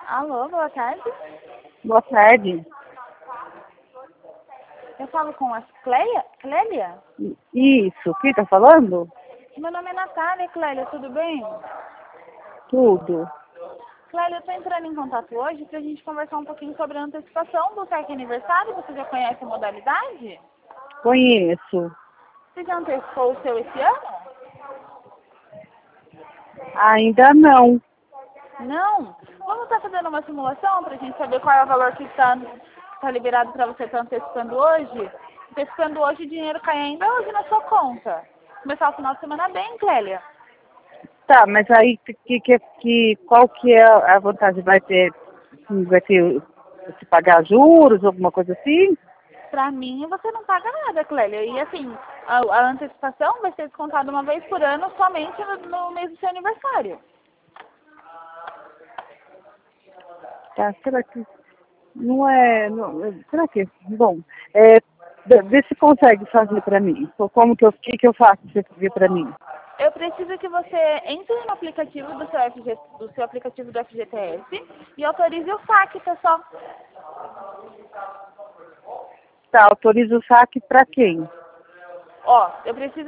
Alô, boa tarde. Boa tarde. Eu falo com a Clélia? Isso, quem tá falando? Meu nome é Natália, Clélia, tudo bem? Tudo. Clélia, eu tô entrando em contato hoje pra gente conversar um pouquinho sobre a antecipação do saque aniversário. Você já conhece a modalidade? Conheço. Você já antecipou o seu esse ano? Ainda não. Não? Vamos estar fazendo uma simulação pra gente saber qual é o valor que está liberado para você estar antecipando hoje? Antecipando hoje, o dinheiro cai ainda hoje na sua conta. Começar o final de semana bem, Clélia. Tá, mas aí qual que é a vantagem? Vai ter se pagar juros, alguma coisa assim? Pra mim, você não paga nada, Clélia. E assim, a antecipação vai ser descontada uma vez por ano somente no mês do seu aniversário. Tá, será que não é. Será que. Bom, vê se consegue fazer pra mim. Como que eu faço pra você fazer pra mim? Eu preciso que você entre no aplicativo do seu aplicativo do FGTS e autorize o saque, pessoal. Tá, autoriza o saque pra quem? Ó, eu preciso